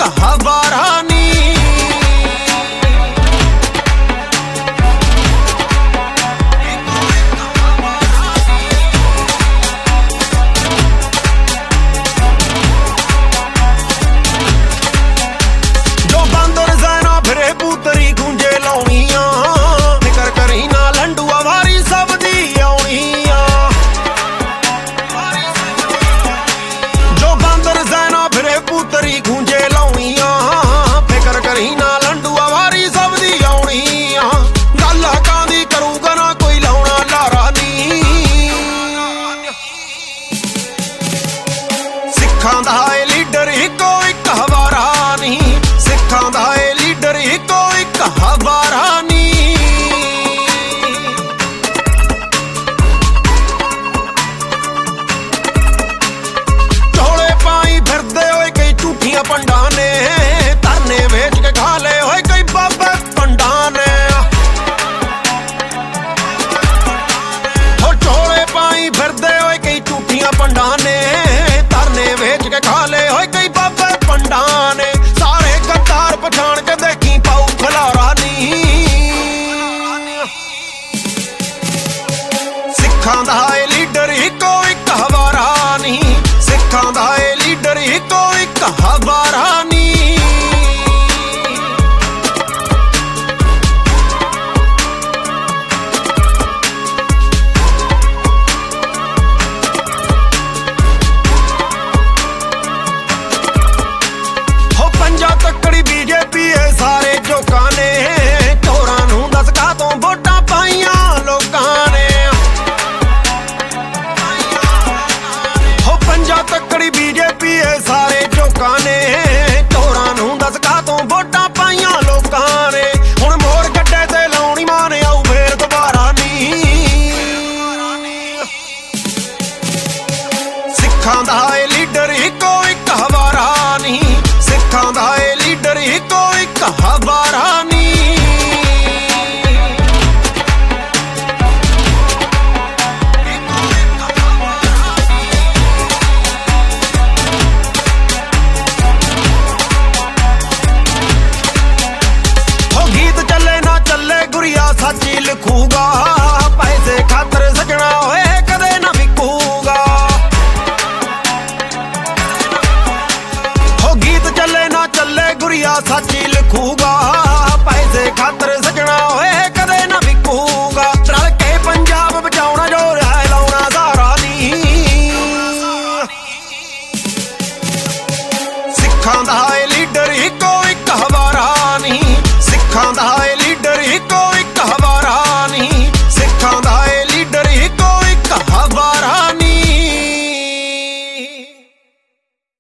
ਹਵਾਰਾ ਨੀ। ਜੋ ਬਾਂਦਰ ਜ਼ੈਨਾ ਫਿਰੇ ਪੂਤਰੀ ਗੂੰਜੇ ਲਾਉਣੀਆਂ, ਫਿਕਰ ਕਰੀ ਨਾ ਲੰਡੂਆ ਵਾਰੀ ਸਭ ਦੀ ਆਉਣੀ ਆ। ਜੋ ਬਾਂਦਰ ਜ਼ੈਨਾ ਫਿਰੇ ਪੂਤਰੀ ਗੂੰਜੇ ਲਾਉਣੀਆਂ, ਫਿਕਰ ਕਰੀ ਨਾ ਲੰਡੂਆ ਵਾਰੀ ਸਭ ਦੀ ਆਉਣੀ ਆ। ਗੱਲ ਹਕਾਂ ਦੀ ਕਰੂਗਾ ਨਾ ਕੋਈ ਲਾਉਣਾ ਲਾਰਾ ਨੀ। ਸਿੱਖਾਂ ਦਾ ਏ ਲੀਡਰ ਇੱਕੋ ਇੱਕ ਹਵਾਰਾ ਨੀ। ਸਿੱਖਾਂ ਦਾ ਏ ਲੀਡਰ ਇੱਕੋ ਇੱਕ ਹਵਾਰਾ ਨੀ। ਝੋਲੇ ਪਾਈ ਫਿਰਦੇ ਹੋਏ ਕਈ ਝੂਠੀਆਂ ਪੰਡਾਂ ਨੇ, ਧਰਨੇ ਵੇਚ ਕੇ ਖਾ ਲਏ ਹੋਏ ਕਈ ਬਾਬੇ ਪੰਡਾਂ ਨੇ। ਹੋ ਝੋਲੇ ਪਾਈ ਫਿਰਦੇ ਹੋਏ ਕਈ ਝੂਠੀਆਂ ਪੰਡਾਂ ਨੇ, ਧਰਨੇ ਵੇਚ ਕੇ ਖਾ ਲਏ ਹੋਏ ਕਈ ਬਾਬੇ ਪੰਡਾਂ ਨੇ। ਸਾਰੇ ਗੱਦਾਰ ਪਛਾਣ ਕੇ ਦੇਖੀ ਪਾਉ ਖਲਾਰਾ ਨੀ। ਸਿੱਖਾਂ ਦਾ ਏ ਲੀਡਰ ਇੱਕੋ ਇੱਕ ਹਵਾਰਾ ਨੀ। ਸਿੱਖਾਂ ਦਾ ਏ ਲੀਡਰ ਇੱਕੋ ਇੱਕ ਹਵਾਰਾ ਨੀ। ਹੋ ਪੰਜਾ ਤੱਕੜੀ ਬੀਜੇਪੀ ਏ ਸਾਰੇ ਚੋਕਾਂ ਨੇ, ਚੋਰਾਂ ਨੂੰ ਦੱਸ ਕਾਹਤੋਂ ਵੋਟਾਂ ਪਾਈਆਂ ਲੋਕਾਂ ਨੇ। ਹੋ ਪੰਜਾ ਤੱਕੜੀ ਬੀਜੇਪੀ ਏ ਸਾਰੇ ਚੋਕਾਂ ਨੇ, ਚੋਰਾਂ ਨੂੰ ਦੱਸ ਕਾਹਤੋਂ ਵੋਟਾਂ ਪਾਈਆਂ ਲੋਕਾਂ ਨੇ। ਹੁਣ ਮੋਰ ਗੱਡੇ ਤੇ ਲਾਉਣੀ ਮਾਨ ਆਊ ਫੇਰ ਦੁਬਾਰਾ ਨੀ। ਸਿੱਖਾਂ ਦਾ ਏ ਲੀਡਰ ਇੱਕੋ ਇੱਕ ਹਵਾਰਾ ਨੀ। ਸਿੱਖਾਂ ਦਾ ਏ ਲੀਡਰ ਇੱਕੋ ਇੱਕ ਹਵਾਰਾ ਨੀ। ਹੋ ਗੀਤ ਚੱਲੇ ਨਾ ਚੱਲੇ ਗੁਰੀਆ ਸੱਚ ਹੀ ਲਿਖੂਗਾ, ਪੈਸੇ ਖਾਤਰ ਸਜਣਾ ਹੋਏ ਕਦੇ ਨਾ ਵਿਕੂਗਾ। ਹੋ ਗੀਤ ਚੱਲੇ ਨਾ ਚੱਲੇ ਗੁਰੀਆ ਸੱਚ ਹੀ ਲਿਖੂਗਾ, ਪੈਸੇ ਖਾਤਰ